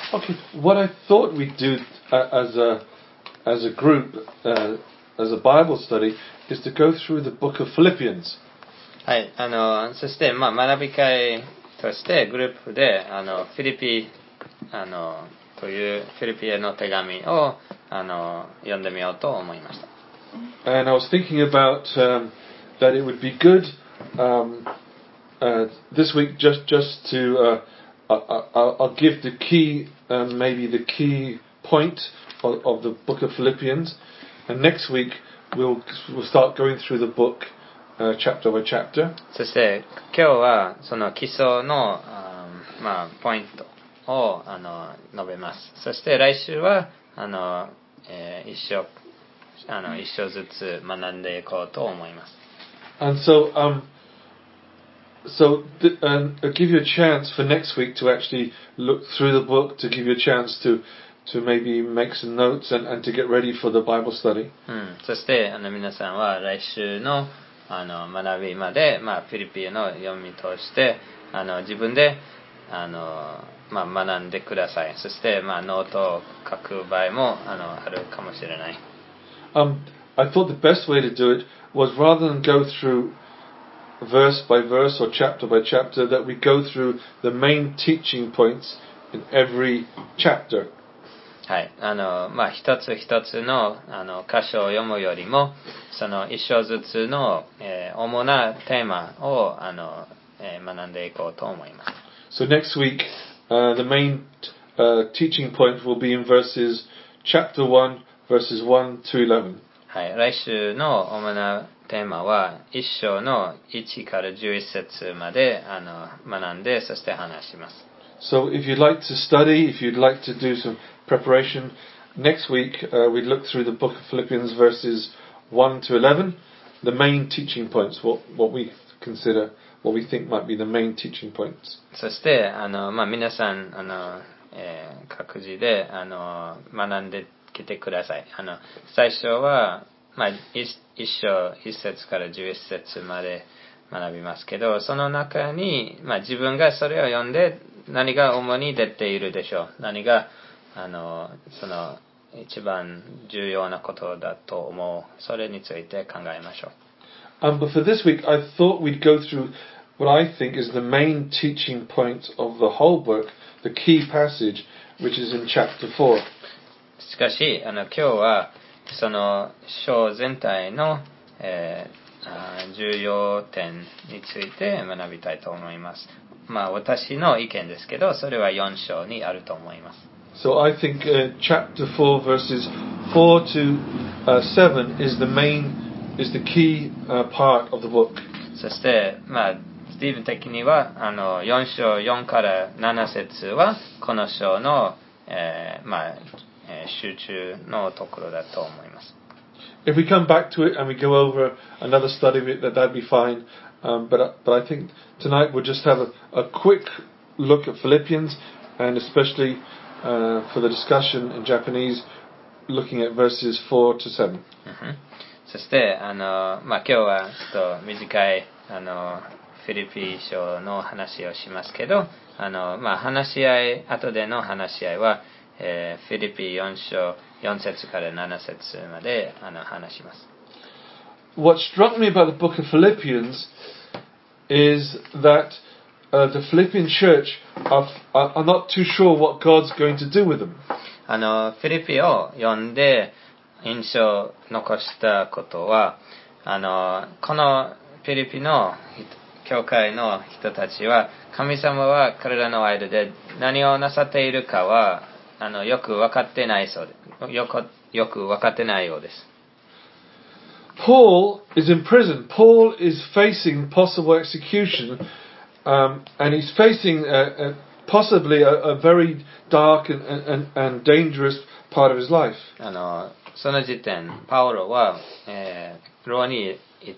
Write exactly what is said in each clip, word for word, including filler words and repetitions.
Okay, what I thought we'd do uh, as a as a group, uh, as a Bible study, is to go through the book of Philippians. はい、あのそしてまあ学び会としてグループであのフィリピあのというフィリピへの手紙をあの読んでみようと思いました。 And I was thinking about um, that it would be good um, uh, this week just just to uh, I'll, I'll give the key um, maybe the key point of, of the book of Philippians, and next week we'll we'll start going through the book uh, chapter by chapter. そして今日はその基礎のあまあポイントをあの述べます。そして来週はあの、えー、一章あの一章ずつ学んでいこうと思います。 And so um so th- and I'll give you a chance for next week to actually look through the book, to give you a chance to to maybe make some notes and, and to get ready for the Bible study. うん、そしてあの皆さんは来週のあの学びまで、まあ、フィリピの読み通してあの自分であの、まあ、学んでください。そして、まあ、ノートを書く場合もあのあるかもしれない。 Um, I thought the best way to do it was rather than go through verse by verse or chapter by chapter, that we go through the main teaching points in every chapter. はい、あのまあ一つ一つのあの箇所を読むよりも、その一章ずつの、えー、主なテーマをあの、えー、学んでいこうと思います。 So next week, uh, the main uh, teaching point will be in verses chapter one, verses one to eleven. はい、来週の主なテーマは一章のいちからじゅういっ節まであの学んで、そして話します。 So if you'd like to study, if you'd like to do some preparation, next week uh, we look through the book of Philippians verses one to eleven, the main teaching points, what, what we consider, what we think might be the main teaching points. そしてあの、まあ、皆さんあの、えー、各自であの学んできてください。あの最初は、まあ、一章一節からじゅういっ節まで学びますけど、その中に、まあ、自分がそれを読んで何が主に出ているでしょう、何があのその一番重要なことだと思う、それについて考えましょう。 Um, but for this week, I thought we'd go through what I think is the main teaching point of the whole book, the key passage, which is in chapter four. しかし、あの今日はその章全体の、えー、重要点について学びたいと思います。まあ私の意見ですけど、それはよん章にあると思います。 So I think uh, chapter four, verses four to uh, seven, is the main, is the key uh, part of the book. そして、まあスティーブン的にはあのよん章よんからなな節はこの章の、えー、まあ集中のところだと思います。 If we come back to it and we go over another study of it, that that'd be fine. Um, but but I think tonight we'll just have a, a quick look at Philippians, and especially uh, for the discussion in Japanese, looking at verses four to seven. そしてあの、まあ、今日はちょっと短いあのフィリピ書の話をしますけど、あの、まあ、話し合い後での話し合いは、えー、フィリピよん章よん節からなな節まであの話します。 What struck me about the book of Philippians is that uh, the Philippian church are, are, are not too sure what God's going to do with them. あのフィリピを読んで印象を残したことは、あのこのフィリピの教会の人たちは、神様は彼らの間で何をなさっているかはあのよく分かってないそうで、よくよく分かってないようです。 Paul is in prison. Paul is facing possible execution, um, and he's facing a, a, possibly a, a very dark and, and, and dangerous part of his life. あのその時点、パウロは、えー、牢に行って、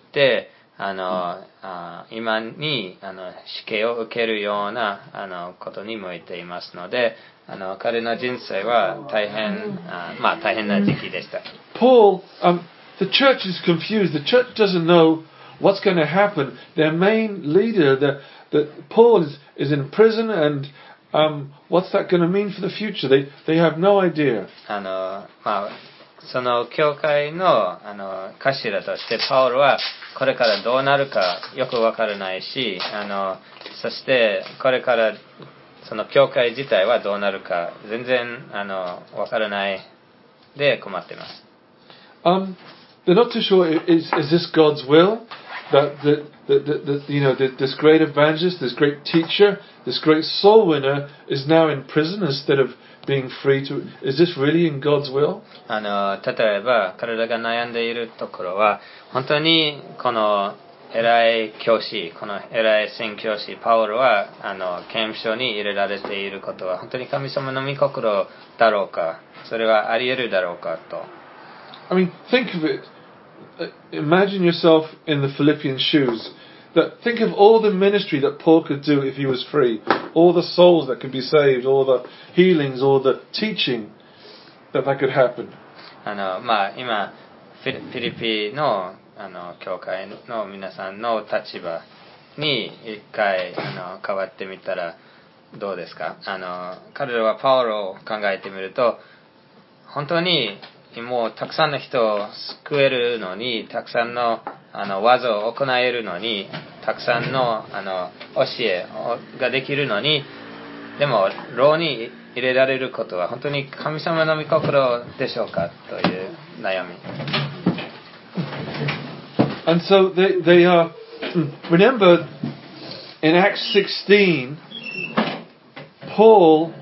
あのあ今にあの死刑を受けるようなあのことに向いていますので、あの彼の人生は大変、あまあ大変な時期でした。 Paul, um, the church is confused. The church doesn't know what's going to happen. Their main leader, the, the Paul, is, is in prison, and um, what's that going to mean for the future? They, they have no idea. あの、まあ、その教会の、あの、頭としてパウロはこれからどうなるかよくわからないし、あの、そしてこれからその教会自体はどうなるか全然あのわからないで困っています。 Um, they're not too sure. Is is this God's will that that that, that, that you know that this great evangelist, this great teacher, this great soul winner is now in prison instead of being free to? Is this really in God's will? あの例えば彼らが悩んでいるところは本当にこの偉い教師、この偉い宣教師パウロはあの刑務所に入れられていることは本当に神様の御心だろうか、それはあり得るだろうかと。 I mean, think of it. Imagine yourself in the Philippian shoes. That think of all the ministry that Paul could do if he was free, all the souls that could be saved, all the healings, all the teaching that that could happen. あのまあ今フィリピのあの教会の皆さんの立場に一回あの変わってみたらどうですか？あの彼らはパウロを考えてみると本当にもうたくさんの人を救えるのに、たくさんのあの技を行えるのに、たくさんのあの教えができるのに、でも牢に入れられることは本当に神様の御心でしょうかという悩み。 And so they they are. Remember, in Acts sixteen, Paul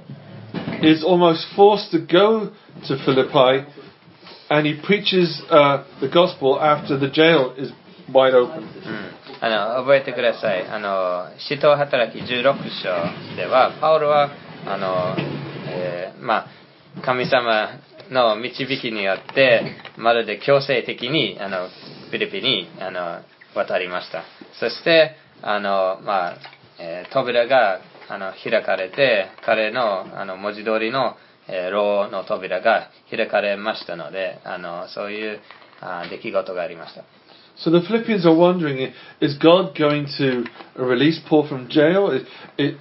is almost forced to go to Philippi. And he preaches uh, the gospel after the jail is wide open. あの覚えてください。あの使徒働きじゅうろく章ではパウロはあの、えー、まあ神様の導きによってまるで強制的にあのフィリピンにあの渡りました。そしてあのまあ、えー、扉があの開かれて彼のあの文字通りの牢の扉が開かれましたので、あのそういう出来事がありました。 So the Philippians are wondering, is God going to release Paul from jail? Is,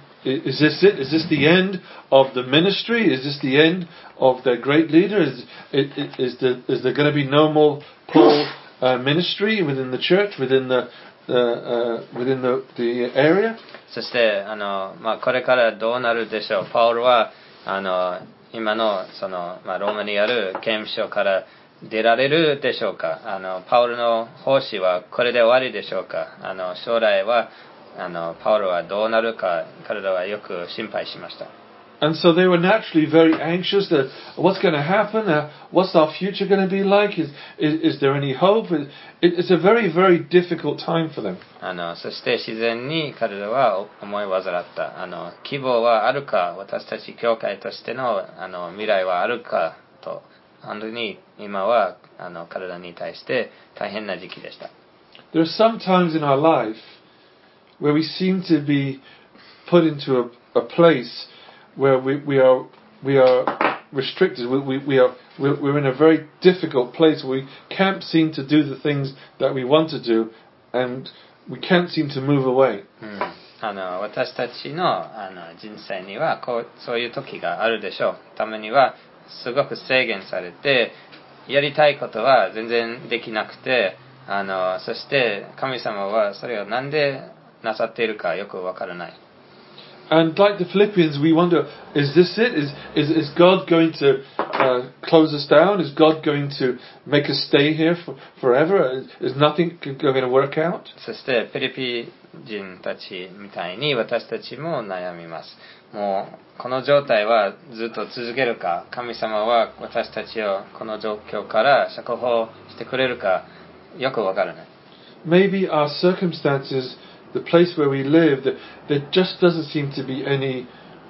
is this it? Is this the end of the ministry? Is this the end of their great leader? Is, is, there, is there going to be no more Paul uh, ministry within the church, within the, uh, uh, within the, the area? そしてあの、まあ、これからどうなるでしょう。パウロはあの今のその、まあ、ローマにある刑務所から出られるでしょうか。あのパウロの奉仕はこれで終わりでしょうか。あの将来はあのパウロはどうなるか彼らはよく心配しました。 And so they were naturally very anxious that what's going to happen? Uh, what's our future going to be like? Is, is, is there any hope? It, it's a very, very difficult time for them. あのそして自然に彼らは思い煩った。あの希望はあるか、私たち教会としての、あの未来はあるかと、本当に今はあの彼らに対して大変な時期でした。 There are some times in our life where we seem to be put into a, a place where we, we are we are restricted. We, we, we are we're, we're in a very difficult place where we can't seem to do the things that we want to do, and we can't seem to move away. うん、あの私たちの、あの人生にはこうそういう時があるでしょう。ためにはすごく制限されてやりたいことは全然できなくて、あのそして神様はそれをなんでなさっているかよくわからない。 And like the Philippians, we wonder, is this it? Is, is, is God going to uh, close us down? Is God going to make us stay here for, forever? Is, is nothing going to work out? そしてフィリピン人たちみたいに私たちも悩みます。もうこの状態はずっと続けるか、神様は私たちをこの状況から釈放してくれるかよくわからない。 Maybe our circumstances, the place where we live, that there just doesn't seem to be any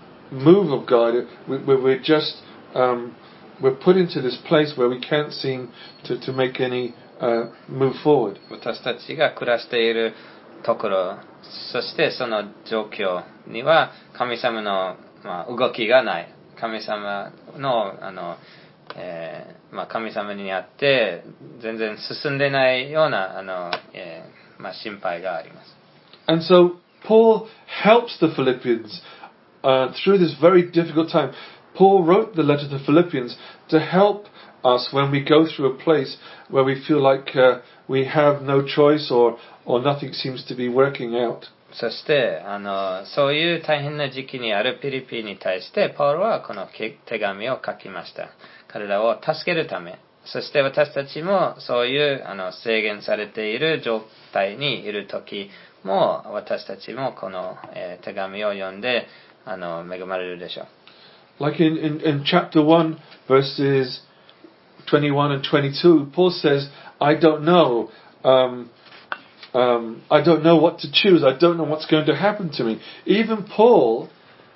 move of God. We, we're just um, we're put into this place where we can't seem to, to make any uh, move forward. 私たちが暮らしているところ、そしてその状況には神様の、まあ、動きがない。神様のあの、えーまあ、神様にあって全然進んでないようなあの、えーまあ、心配があります。 And so Paul helps the Philippians uh, through this very difficult time, Paul wrote the letter to the Philippians to help us when we go through a place where we feel like uh, we have no choice or, or nothing seems to be working out. そしてあのそういう大変な時期にあるピリピに対してパウロはこの手紙を書きました。彼らを助けるため、そして私たちもそういうあの制限されている状態にいる時も私たちもこの、えー、手紙を読んであの恵まれるでしょう。 Like in, in, in chapter one, verses twenty-one and twenty-two, Paul says, I don't know, um, um, I don't know what to choose. I don't know what's going to happen to me. Even Paul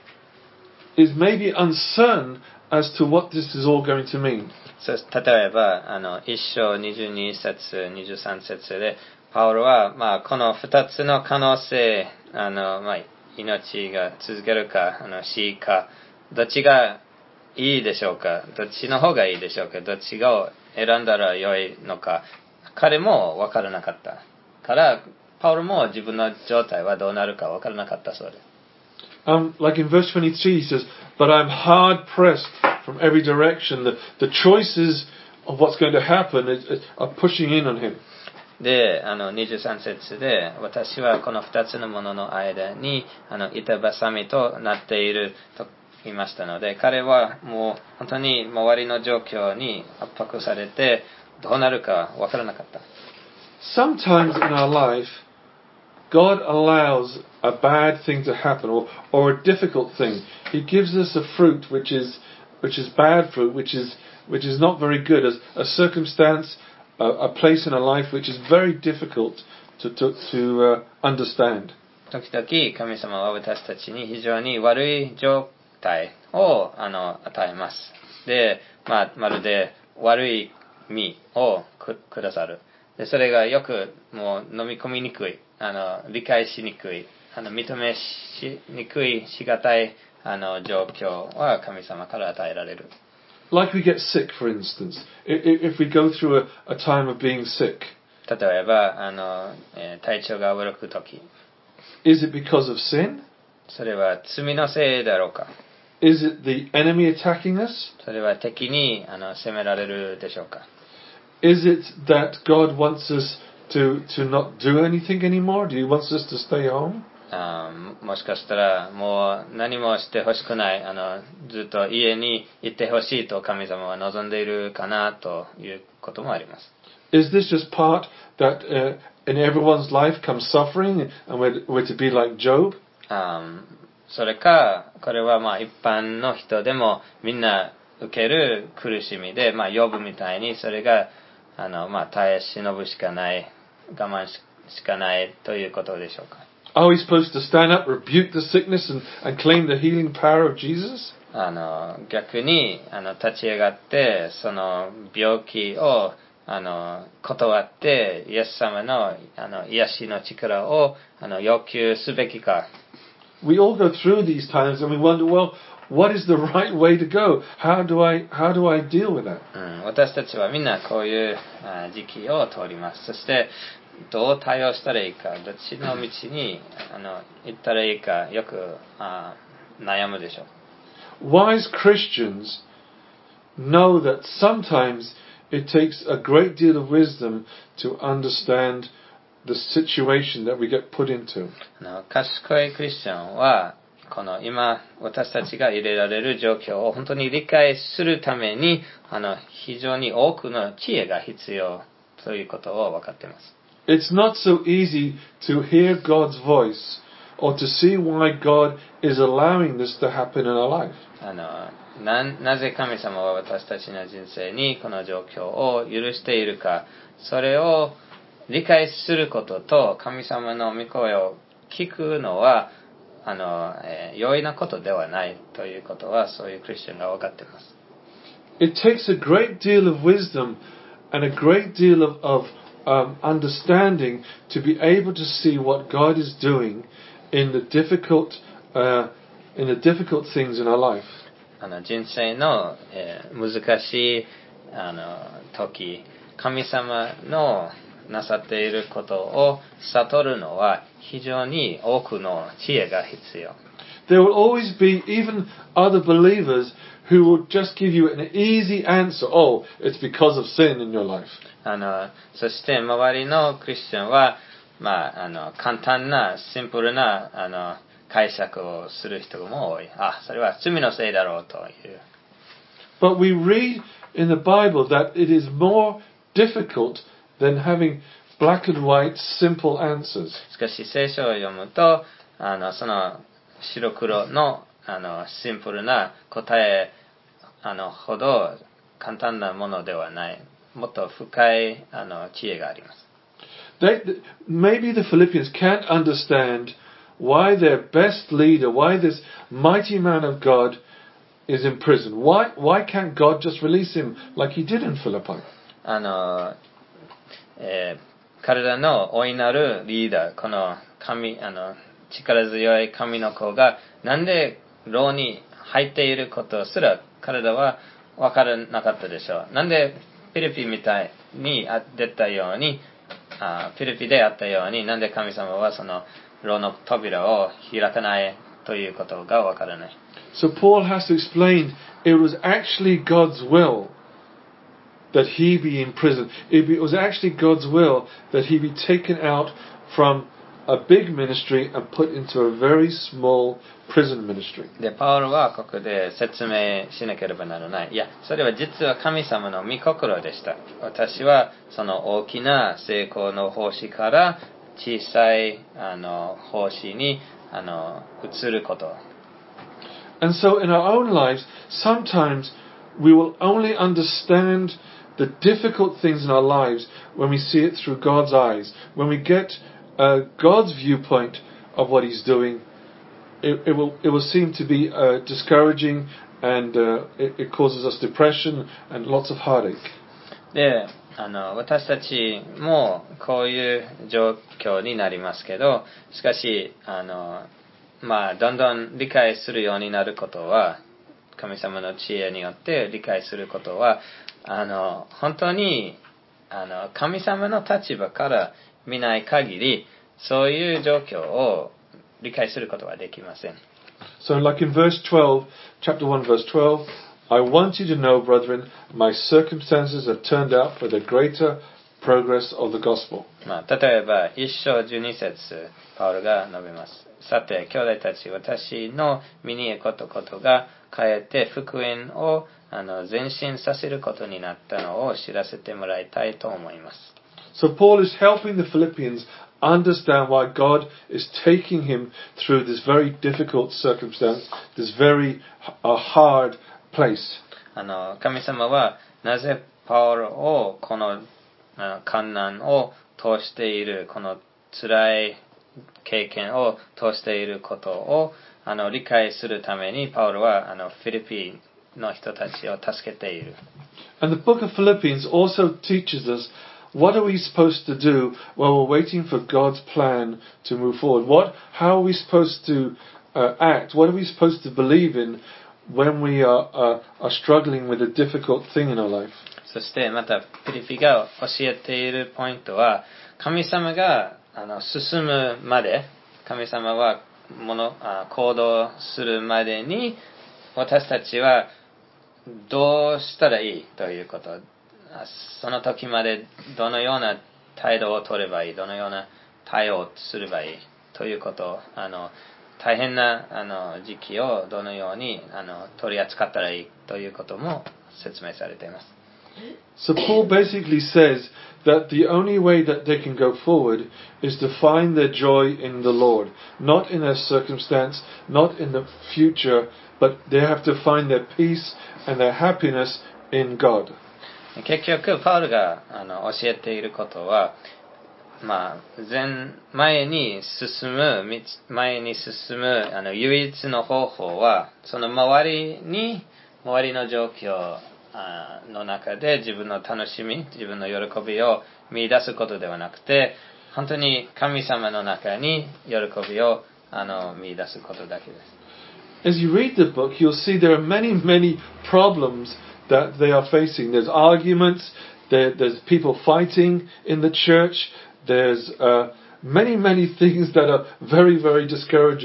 is maybe uncertain as to what this is all going to mean. そう例えばあの一章にじゅうに節にじゅうさん節でパウロは、まあ、このふたつの可能性あの、まあ、命が続けるかあの死かどっちがいいでしょうかどっちの方がいいでしょうかどっちを選んだら良いのか彼も分からなかったからパウロも自分の状態はどうなるか分からなかったそうです。 Um, like in verse twenty-three, he says, "But I'm hard pressed from every direction." The, the choices of what's going to happen is, is, are pushing in on him. で、あのにじゅうさん節で、私はこのふたつのものの間にあの板挟みとなっていると言いましたので、彼はもう本当に周りの状況に圧迫されてどうなるか分からなかった。 Sometimes in our life, God allows a bad thing to happen or, or a difficult thing. He gives us a fruit which is which is bad fruit, which is which is not very good, as a circumstance, a, a place in a life which is very difficult to to, to uh, understand. 時々神様は私たちに非常に悪い状態をあの与えます。で、まあ、まるで悪い実をく、くださる。で、それがよくもう飲み込みにくい、あの理解しにくい、あの認めしにくいしがたいあの状況は神様から与えられる。 Like we get sick, for instance, if, if we go through a, a time of being sick. 例えばあの、えー、体調が悪くとき。 Is it because of sin? それは罪のせいだろうか。 Is it the enemy attacking us? それは敵にあの責められるでしょうか。 Is it that God wants us to, to not do anything anymore? Do He wants us to stay home? あもしかしたらもう何もしてほしくないあのずっと家に行ってほしいと神様は望んでいるかなということもあります。 Is this just part that uh, in everyone's life comes suffering and we're, we're to be like Job? あそれかこれはまあ一般の人でもみんな受ける苦しみで、まあ、ヨブみたいにそれがあの、まあ、耐え忍ぶしかない我慢 し, しかないということでしょうか。 Are we supposed to stand up, rebuke the sickness and, and claim the healing power of Jesus? あの逆にあの立ち上がってその病気をあの断ってイエス様のあの癒しの力をあの要求すべきか。 We all go through these times and we wonder, well, what is the right way to go? How do I, how do I deal with that? うん、私たちはみんなこういう時期を通ります。そしてどう対応したらいいか、どっちの道にあの行ったらいいかよくあ悩むでしょう。 Wise Christians know that sometimes it takes a great deal of wisdom to understand the situation that we get put into. あの賢いクリスチャンはこの今私たちが入れられる状況を本当に理解するためにあの非常に多くの知恵が必要ということを分かっています。 It's not so easy to hear God's voice or to see why God is allowing this to happen in our life. あの な, なぜ神様は私たちの人生にこの状況を許しているか、それを理解することと神様の御声を聞くのはあの、えー、容易なことではないということはそういうクリスチャンが分かっています。 It takes a great deal of wisdom and a great deal of, of um, understanding to be able to see what God is doing in the difficult, uh, in the difficult things in our life. あの人生の、えー、難しいあの時、神様のなさっていることを悟るのは非常に多くの知恵が必要。 there will always be even other believers who will just give you an easy answer. Oh, it's because of sin in your life. あのそして周りのクリスチャンは、まあ、あの簡単なシンプルなあの解釈をする人も多い。あ、それは罪のせいだろうという。 But we read in the Bible that it is more difficult than having black and white simple answers. しかし聖書を読むと、あのその白黒のあのシンプルな答えあのほど簡単なものではない。もっと深いあの知恵があります。 They, maybe the Philippians can't understand why their best leader, why this mighty man of God is in prison. Why, why can't God just release him like he did in Philippi? あの、えー、彼らの大いなるリーダー、この神、あの力強い神の子がなんで牢に入っていることすら彼らは分からなかったでしょう。なんでフィリピみたいに出たように、あフィリピであったように、なんで神様はその牢の扉を開かないということが分からない。 So Paul has to explain it was actually God's will that he be in prison. It was actually God's will that he be taken out from a big ministry and put into a very small prison ministry. で、パウロはここで説明しなければならない。いや、それは実は神様の御心でした。私はその大きな成功の奉仕から小さいあの奉仕にあの移ること。 And so in our own lives, sometimes we will only understand the difficult things in our lives when we see it through God's eyes. When we get uh, God's viewpoint of what He's doing, it, it will it will seem to be uh, discouraging, and uh, it, it causes us depression and lots of heartache. で、あの私たちもこういう状況になりますけど、しかしあのまあどんどん理解するようになることは、神様の知恵によって理解することは、あの本当にあの神様の立場から見ない限り、そういう状況を理解することはできません。 So, like in verse twelve, chapter one, verse twelve, I want you to know, brethren, my circumstances have turned out for the greater progress of the gospel. まあ、例えば一章十二節、パウロが述べます。さて、兄弟たち、私の身に起こったことがかえって福音をあの前進させることになったのを知らせてもらいたいと思います。 So Paul is helping the Philippians understand why God is taking him through this very difficult circumstance, this very uh, hard place. あの神様はなぜパウロをこの患難を通している、この辛い経験を通していることをあの理解するためにパウロはあのフィリピンの人たちを助けている。 And the book of Philippians also teaches us what are we supposed to do while we're waiting for God's plan to move forward. What, how are we supposed to uh, act? What are we supposed to believe in when we are, uh, are struggling with a difficult thing in our life? そしてまたフィリピが教えているポイントは、神様があの進むまで、神様はものあ行動するまでに私たちはどうしたらいいということ、その時までどのような態度を取ればいい、どのような対応をすればいいということ、あの大変なあの時期をどのようにあの取り扱ったらいいということも説明されています。 So Paul basically says that the only way that they can go forward is to find their joy in the Lord, not in their circumstance, not in the future, but they have to find their peace and their happiness in God. 結局パウルがあの教えていることは、まあ、前前に進む前に進むあの唯一の方法は、その周りに周りの状況の中で自分の楽しみ、自分の喜びを見出すことではなくて、本当に神様の中に喜びをあの見出すことだけです。 As you read the book, you'll see there are many, many problems that they are facing. There's arguments, there, there's people fighting in the church, there's uh, many, many things that are very, very discouraging.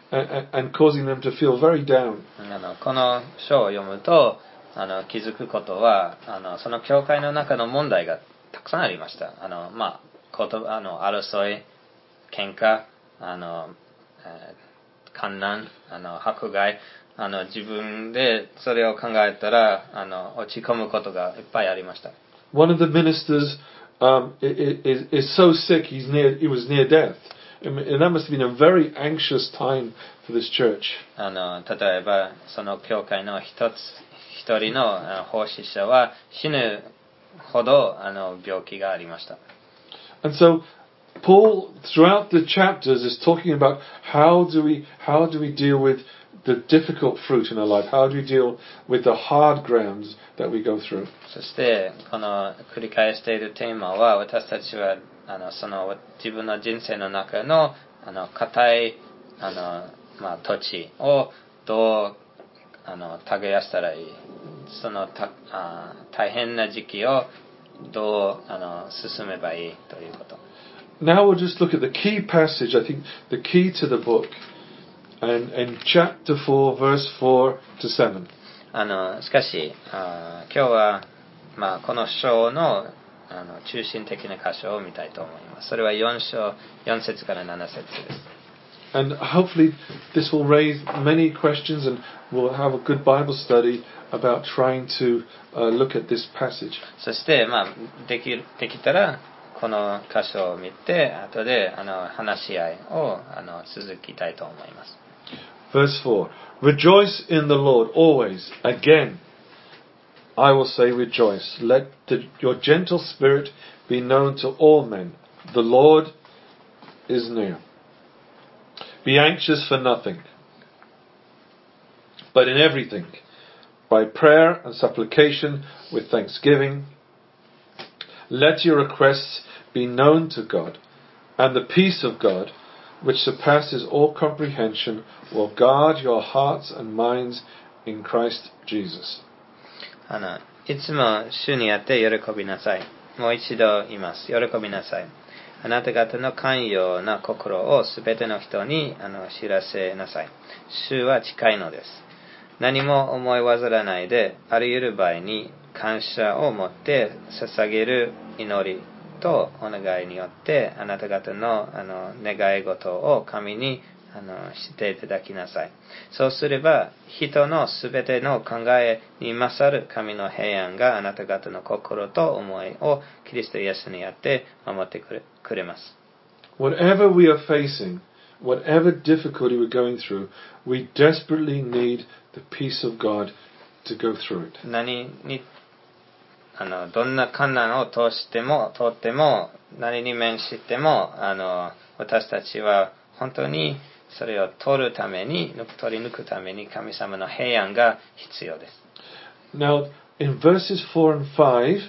and, and causing them to feel very down. あのこの書を読むとあの気づくことはあのその教会の中の問題がたくさんありました。あの、まあ、言葉あの争い、喧嘩、あの、えー、観難、あの迫害、あの自分でそれを考えたらあの落ち込むことがいっぱいありました。 One of the ministers um, is, is so sick he's near, he was near death. And that must have been a very anxious time for this church. あの例えばその教会の一つ一人の奉仕者は死ぬほどあの病気がありました。 And so Paul, throughout the chapters, is talking about how do we how do we deal with the difficult fruit in our life? How do we deal with the hard grounds that we go through? そしてこの繰り返しているテーマは私たちはあのその自分の人生の中のあの固いあの、まあ、土地をどうあの耕したらいい、そのたあ大変な時期をどうあの進めばいいということ。 Now we'll just look at the key passage, I think the key to the book, and in chapter four, verse four to seven. あのしかしあ今日は、まあ、この章のあの中心的な箇所を見たいと思います。それはよん章よん節からなな節です。 And hopefully this will raise many questions and we'll have a good Bible study about trying to uh, look at this passage. そして、まあ、でき、できたらこの箇所を見て後であの話し合いをあの続きたいと思います。 Verse four. Rejoice in the Lord always. Again, I will say rejoice. Let the, your gentle spirit be known to all men. The Lord is near. Be anxious for nothing, but in everything, by prayer and supplication with thanksgiving, let your requests be known to God, and the peace of God, which surpasses all comprehension, will guard your hearts and minds in Christ Jesus. あのいつも主にあって喜びなさい。もう一度言います。喜びなさい。あなた方の寛容な心をすべての人にあの知らせなさい。主は近いのです。何も思い煩わないで、あらゆる場合に感謝を持って捧げる祈りとお願いによってあなた方のあの願い事を神にあのしていただきなさい。そうすれば人のすべての考えに勝る神の平安があなた方の心と思いをキリストイエスにあって守ってくれ、くれます。 Whatever we are facing, whatever difficulty we're going through, we desperately need the peace of God to go through it. 何にあのどんな困難を通しても通っても何に面してもあの私たちは本当にそれを取るために取り抜くために神様の平安が必要です。 Now, in verses four and five,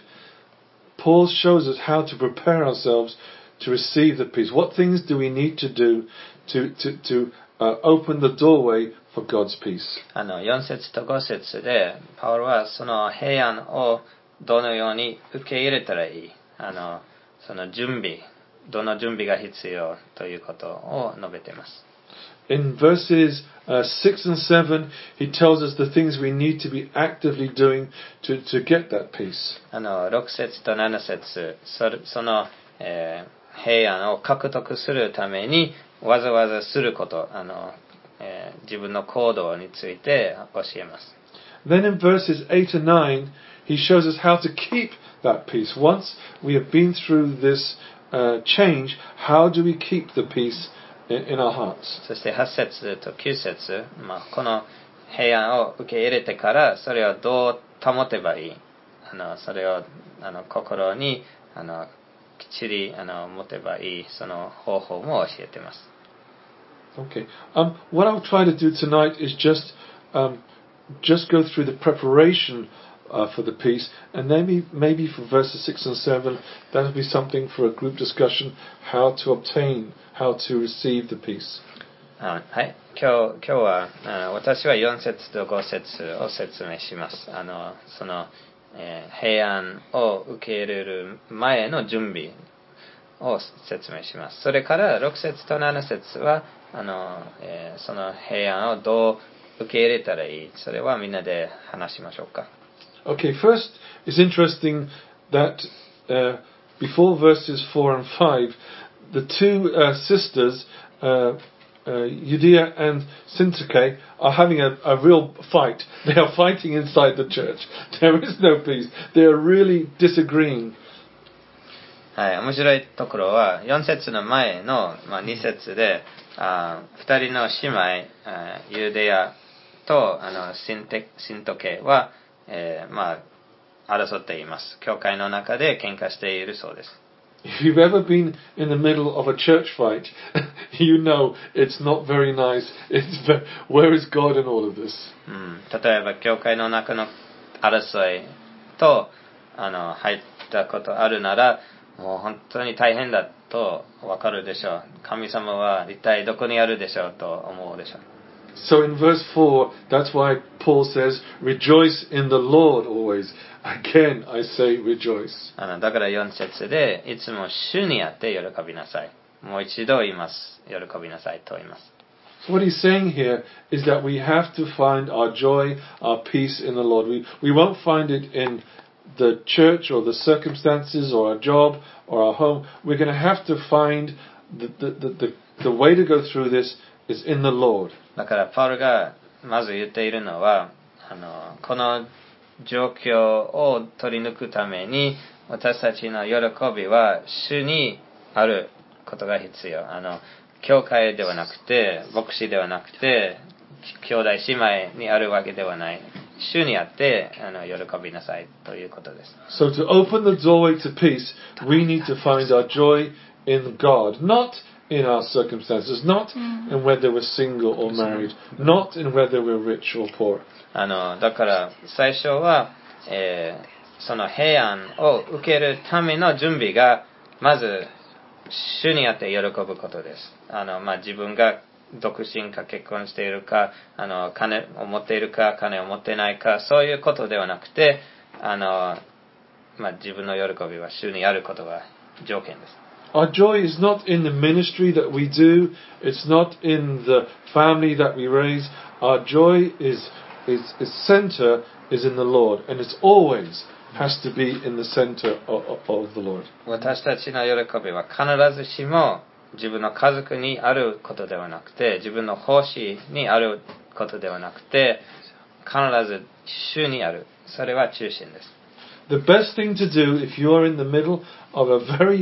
Paul shows us how to prepare ourselves to receive the peace. What things do we need to do to to to uh, open the doorway for God's peace? あのよん節とご節でパウロはその平安をどのように受け入れたらいい、あのその準備、どの準備が必要ということを述べています。 In verses uh, six and seven, he tells us the things we need to be actively doing to, to get that peace. あのろく節となな節、そ, その、えー、平安を獲得するためにわざわざすること、あの、えー、自分の行動について教えます。 Then in verses eight and nine, he shows us how to keep that peace. Once we have been through this uh, change, how do we keep the peace in our hearts? そしてはち節ときゅう節、まあ、この平安を受け入れてからそれをどう保てばいい、あのそれをあの心にあのきっちりあの持てばいい、その方法も教えています。 Okay. Um, what I'll try to do tonight is just um, just go through the preparation uh, for the peace, and maybe maybe for verses six and seven, that'll be something for a group discussion, how to obtain, how to receive the peace. あはい、今日今日はあの私はよん節とご節を説明します。あのその、えー、平安を受け入れる前の準備を説明します。それからろく節となな節はあの、えー、その平安をどう受け入れたらいい、それはみんなで話しましょうか。 Okay, first, it's interesting that uh, before verses four and five, the two uh, sisters, uh, uh, Judea and Syntyche, are having a, a real fight. They are fighting inside the church. There is no peace. They are really disagreeing. はい、面白いところはよん節の前の、まあ、に節であふたりの姉妹あユデヤとあのシンテシントケは、えー、まあ争っています。教会の中で喧嘩しているそうです。 If you've ever been in the middle of a church fight, you know it's not very nice. It's very, where is God in all of this? うん、例えば教会の中の争いとあの入ったことあるならもう本当に大変だと分かるでしょう。神様は一体どこにあるでしょうと思うでしょう。 So in verse four, that's why Paul says, rejoice in the Lord always. Again, I say rejoice. あのだからよん節でいつも主にあって喜びなさい。もう一度言います。喜びなさいと言います。 So what he's saying here is that we have to find our joy, our peace in the Lord. We, we won't find it in the church or the circumstances or our job or our home. We're going to have to find the, the, the, the, the way to go through this is in the Lord. だからパウルがまず言っているのはあのこの状況を取り抜くために私たちの喜びは主にあることが必要。あの教会ではなくて牧師ではなくて兄弟姉妹にあるわけではない。主にあってあの喜びなさいということです。 So to open the doorway to peace, we need to find our joy in God, not in our circumstances, not in whether we're single or married, not in whether we're rich or poor. あのだから最初は、えー、その平安を受けるための準備がまず主にあって喜ぶことです。あの、まあ、自分が独身か結婚しているかあの金を持っているか金を持っていないかそういうことではなくてあの、まあ、自分の喜びは主にあることが条件です。 Our joy is not in the ministry that we do. It's not in the family that we raise. Our joy is, is, is center is in the Lord. And it's always has to be in the center of, of the Lord. 私たちの喜びは必ずしも自分の家族にあることではなくて自分の奉仕にあることではなくて必ず主にある。それは中心です。 The best thing to do if you're in the middle of a very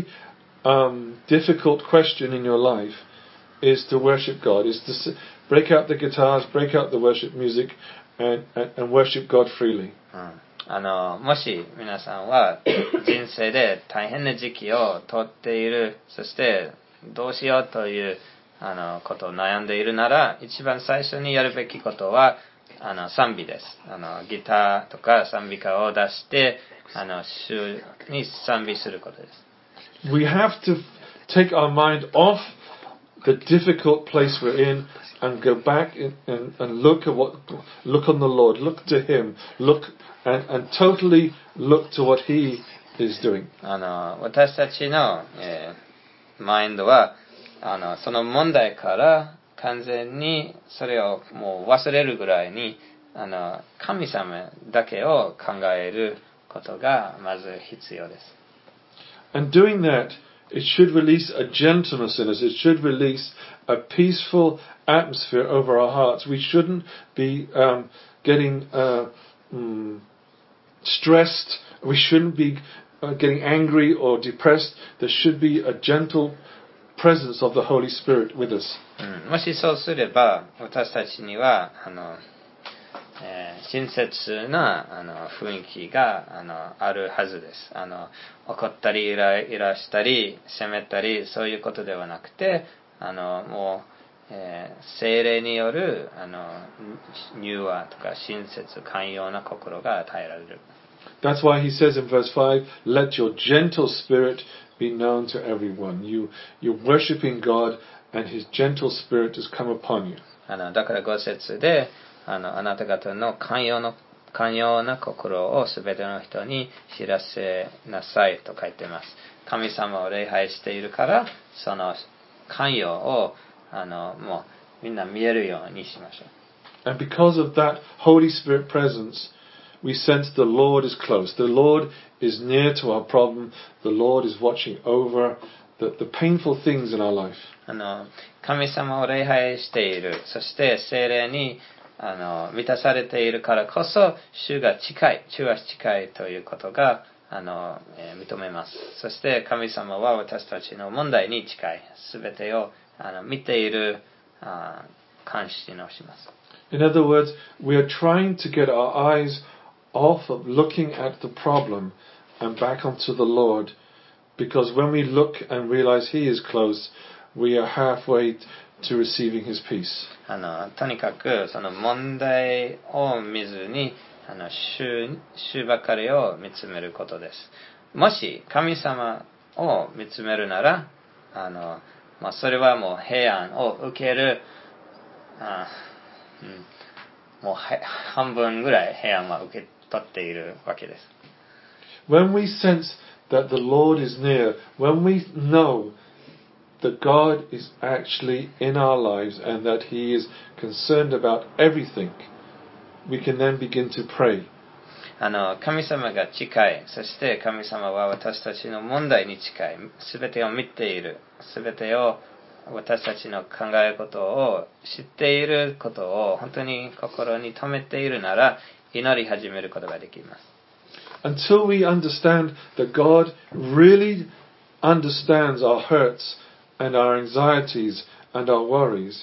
Um, difficult question in your life is to worship God, is to s- break out the guitars, break out the worship music, and, and, and worship God freely. うん、あのもし皆さんは人生で大変な時期を通っている、そしてどうしようというあのことを悩んでいるなら、一番最初にやるべきことはあの賛美です。あのギターとか賛美歌を出してあの主に賛美することです。 We have to take our mind off the difficult place we're in and go back in, and, and look at what, look on the Lord, look to Him, look and, and totally look to what He is doing. あの私たちの、えー、マインドはあのその問題から完全にそれをもう忘れるぐらいにあの神様だけを考えることがまず必要です。 And doing that, it should release a gentleness in us. It should release a peaceful atmosphere over our hearts. We shouldn't be um, getting uh, um, stressed. We shouldn't be uh, getting angry or depressed. There should be a gentle presence of the Holy Spirit with us. うん、もしそうすれば私たちにはあのえー、親切なあの雰囲気が あのあるはずです。あの怒ったりイライラしたり責めたりそういうことではなくてあのもう、えー、聖霊によるあの柔和とか親切寛容な心が与えられる。 That's why he says in verse five, let your gentle spirit be known to everyone. You, you're worshipping God and his gentle spirit has come upon you. あのだからご節であのあなた方の寛容の寛容な心をすべての人に知らせなさいと書いています。神様を礼拝しているからその寛容をあのもうみんな見えるようにしましょう。 And because of that Holy Spirit presence, we sense the Lord is close. The Lord is near to our problem. The Lord is watching over the, the painful things in our life. あの神様を礼拝している、そして聖霊にあの満たされているからこそ、主が近い、主は近いということがあの、えー、認めます。そして神様は私たちの問題に近い、すべてをあの見ている、あ監視のします。 In other words, we are trying to get our eyes off of looking at the problem and back onto the Lord, because when we look and realize He is close, we are halfway to receiving His peace. あのとにかくその問題を見ずに、あの 主, 主ばかりを見つめることです。もし神様を見つめるなら、あの、まあ、それはもう平安を受ける、あ、うん、もう半分ぐらい平安は受け取っているわけです。 When we sense that the Lord is near, when we know that God is actually in our lives and that He is concerned about everything, we can then begin to pray. あの神様が近い、そして神様は私たちの問題に近い、すべてを見ている、すべてを私たちの考えることを知っていることを本当に心に留めているなら、祈り始めることができます。 Until we understand that God really understands our hurts and our anxieties and our worries,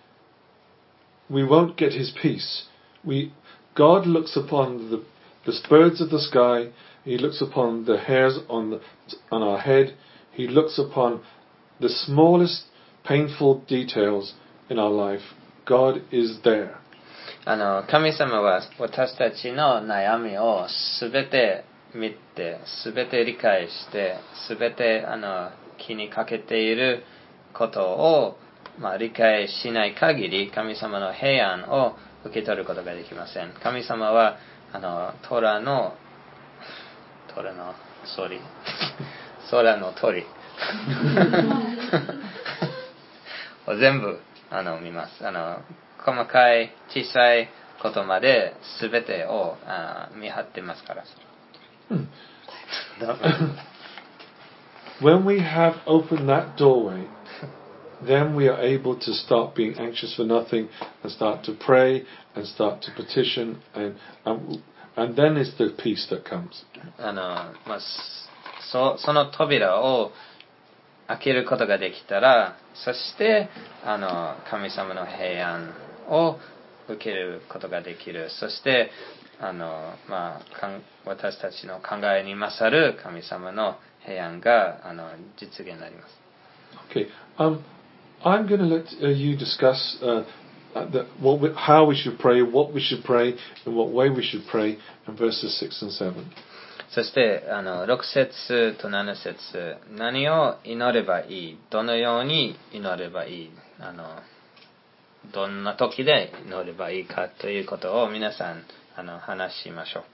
we won't get His peace. We, God looks upon the, the birds of the sky, He looks upon the hairs on, the, on our head, He looks upon the smallest painful details in our life. God is there. あの神様は私たちの悩みをすべて見て、すべて理解して、すべてあの気にかけていることを、まあ、理解しない限り神様の平安を受け取ることができません。神様はあのトラのトラのソリ空の鳥を全部あの見ます。あの細かい小さいことまで全てをあ見張ってますから。 When we have opened that doorway, then we are able to start being anxious for nothing and start to pray and start to petition, and and, and then is the peace that comes. あの、まあ、そ, その扉を開けることができたら、そしてあの神様の平安を受けることができる。そしてあの、まあ、私たちの考えに勝る神様の平安があの実現になります。 Okay, um, I'm going to let uh, you discuss uh, the, what we, how we should pray, what we should pray, in what way we should pray, in verses six and seven. そしてあのろく節となな節、何を祈ればいい、どのように祈ればいい、あのどんな時で祈ればいいかということを皆さんあの話しましょう。